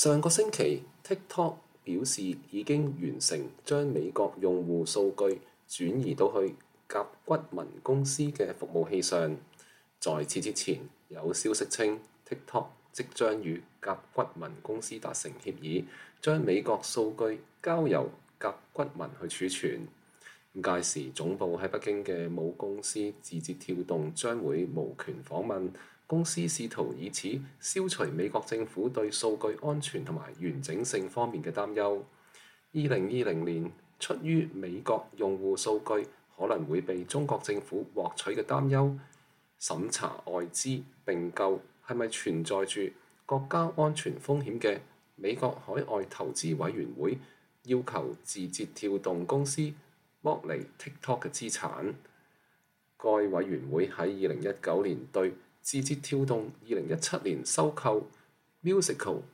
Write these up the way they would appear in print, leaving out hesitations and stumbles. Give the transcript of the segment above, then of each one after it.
上個星期，TikTok 表示已經完成將美國用戶數據轉移到去甲骨文公司嘅服務器上。在此之前，有消息稱 TikTok 即將與甲骨文公司達成協議，將美國數據交由甲骨文去儲存。屆時，總部喺北京嘅母公司字節跳動將會無權訪問。公司試圖以此消除美國政府對數據安全同埋完整性方面嘅擔憂。2020年，出於美國用戶數據可能會被中國政府獲取嘅擔憂，審查外資並購係咪存在住國家安全風險嘅美國海外投資委員會要求字節跳動公司剝離 TikTok 嘅資產。該委員會喺2019年對字節跳動2017年收購 Musical.ly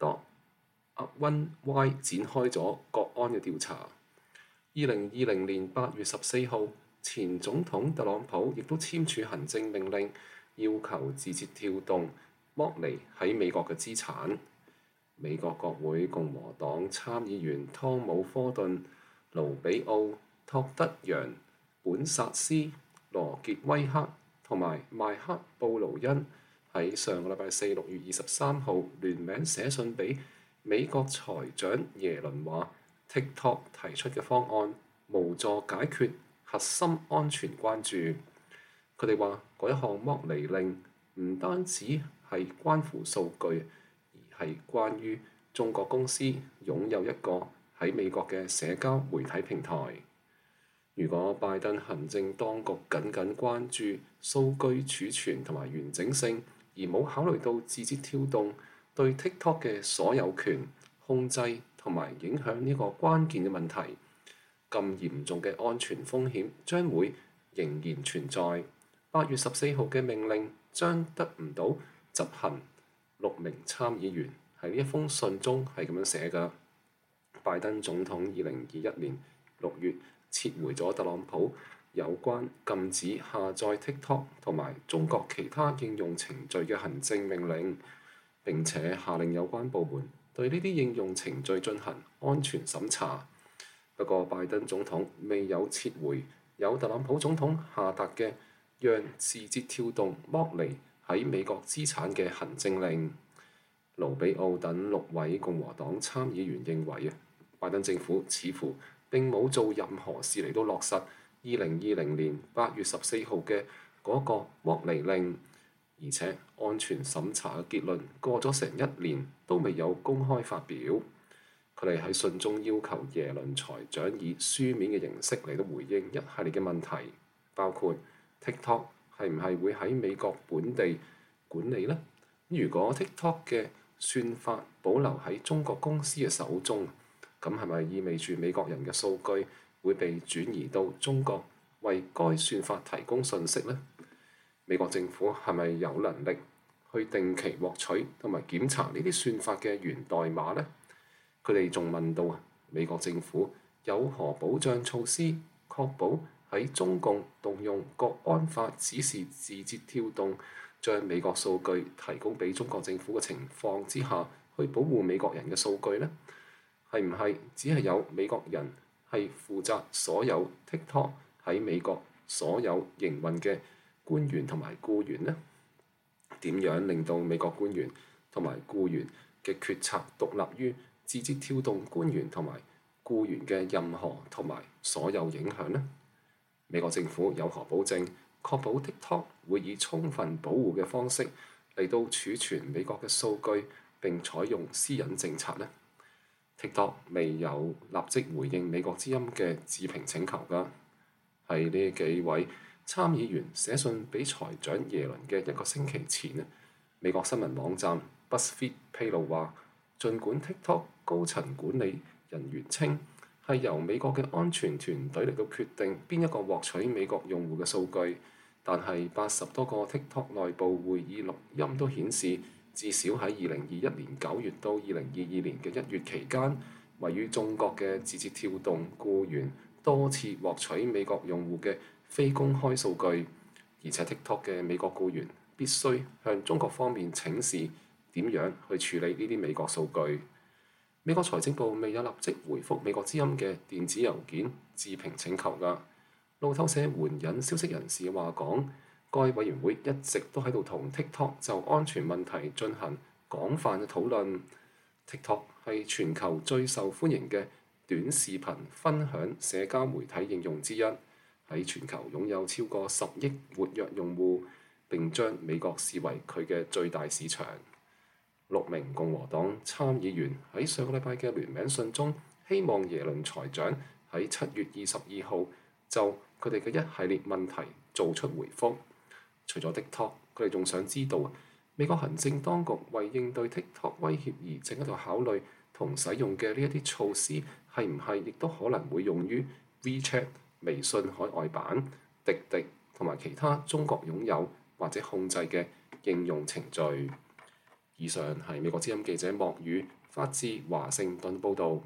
展開咗國安嘅調查。2020年8月14號，前總統特朗普亦都簽署行政命令，要求字節跳動剝離喺美國嘅資產。美國國會共和黨參議員湯姆·科頓、盧比奧、托德·楊、本薩斯、羅傑威克同埋邁克·布勞恩喺上個禮拜四6月23號聯名寫信俾美國財長耶倫，話 TikTok 提出嘅方案無助解決核心安全關注。佢哋話嗰一項剝離令唔單止係關乎數據，而係關於中國公司擁有一個喺美國嘅社交媒體平台。如果拜登行政當局僅僅關注數據儲存同埋完整性，而冇考慮到字節跳動對 TikTok 嘅所有權、控制同埋影響呢個關鍵嘅問題，咁嚴重嘅安全風險將會仍然存在。8月14號嘅命令將得唔到執行。6名參議員喺呢一封信中係咁樣寫㗎。拜登總統2021年6月撤回咗特朗普有關禁止下載 TikTok 同埋中國其他應用程序嘅行政命令，並且下令有關部門對呢啲應用程序進行安全審查。不過，拜登總統未有撤回由特朗普總統下達嘅讓字節跳動剝離喺美國資產嘅行政令。盧比奧等6位共和黨參議員認為拜登政府似乎並冇做任何事嚟到落實2020年8月14號嘅嗰個剝離令，而且安全審查嘅結論過咗成1年都未有公開發表。佢哋喺信中要求耶倫財長以書面嘅形式嚟到回應一系列嘅問題，包括 TikTok 係唔係會喺美國本地管理呢？如果 TikTok 嘅算法保留喺中國公司嘅手中，咁係咪意味住美國人嘅數據會被轉移到中國，為該算法提供信息呢？美國政府係咪有能力去定期獲取同埋檢查呢啲算法嘅源代碼呢？佢哋仲問到美國政府有何保障措施，確保喺中共動用國安法指示字節跳動將美國數據提供俾中國政府嘅情況之下，去保護美國人嘅數據呢？係唔係只係有美國人係負責所有 TikTok 喺美國所有營運嘅官員同埋僱員呢？點樣令到美國官員同埋僱員嘅決策獨立於字節跳動官員同埋僱員嘅任何同埋所有影響呢？美國政府有何保證確保 TikTok 會以充分保護嘅方式嚟到儲存美國嘅數據並採用私隱政策呢？TikTok 未有立即回應美國之音嘅置評請求㗎。喺呢幾位參議員寫信俾財長耶倫嘅1個星期前，美國新聞網站 BuzzFeed 披露話，儘管 TikTok 高層管理人員稱係由美國嘅安全團隊嚟到決定邊一個獲取美國用戶嘅數據，但係80多個 TikTok 內部會議錄音都顯示，至少喺2021年9月到2022年嘅1月期間，位於中國嘅字節跳動僱員多次獲取美國用戶嘅非公開數據，而且 TikTok 嘅美國僱員必須向中國方面請示點樣去處理呢啲美國數據。美國財政部未有立即回覆美國之音嘅電子郵件置評請求㗎。路透社援引消息人士話講，該委員會一直都喺度同 TikTok 就安全問題進行廣泛嘅討論。TikTok 係全球最受歡迎嘅短視頻分享社交媒體應用之一，喺全球擁有超過10億活躍用戶，並將美國視為佢嘅最大市場。6名共和黨參議員喺上個禮拜嘅聯名信中，希望耶倫財長喺7月22號就佢哋嘅一系列問題做出回覆。除咗 TikTok， 佢哋仲想知道美國行政當局為應對 TikTok 威脅而正喺度考慮同使用嘅呢一啲措施，係唔係亦都可能會用於 WeChat 微信海外版、滴滴同埋其他中國擁有或者控制嘅應用程序。以上係美國之音記者莫宇發自華盛頓報導。